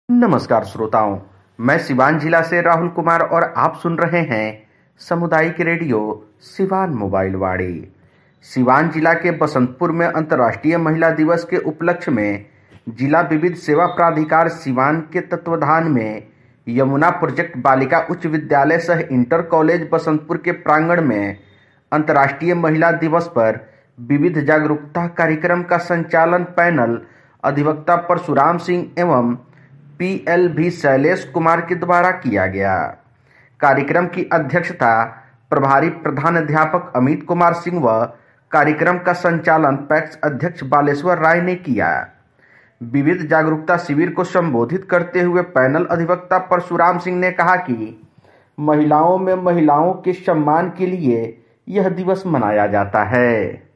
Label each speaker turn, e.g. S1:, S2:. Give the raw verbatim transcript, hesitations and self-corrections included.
S1: नमस्कार श्रोताओं, मैं सिवान जिला से राहुल कुमार और आप सुन रहे हैं सामुदायिक रेडियो सिवान मोबाइल वाणी। सिवान जिला के बसंतपुर में अंतर्राष्ट्रीय महिला दिवस के उपलक्ष्य में जिला विविध सेवा प्राधिकार सिवान के तत्वाधान में यमुना प्रोजेक्ट बालिका उच्च विद्यालय सह इंटर कॉलेज बसंतपुर के प्रांगण में अंतर्राष्ट्रीय महिला दिवस पर विविध जागरूकता कार्यक्रम का संचालन पैनल अधिवक्ता परशुराम सिंह एवं पी एल भी शैलेश कुमार के द्वारा किया गया। कार्यक्रम की अध्यक्षता प्रभारी प्रधानाध्यापक अमित कुमार सिंह व कार्यक्रम का संचालन पैक्स अध्यक्ष बालेश्वर राय ने किया। विविध जागरूकता शिविर को संबोधित करते हुए पैनल अधिवक्ता परशुराम सिंह ने कहा कि महिलाओं में महिलाओं के सम्मान के लिए यह दिवस मनाया जाता है।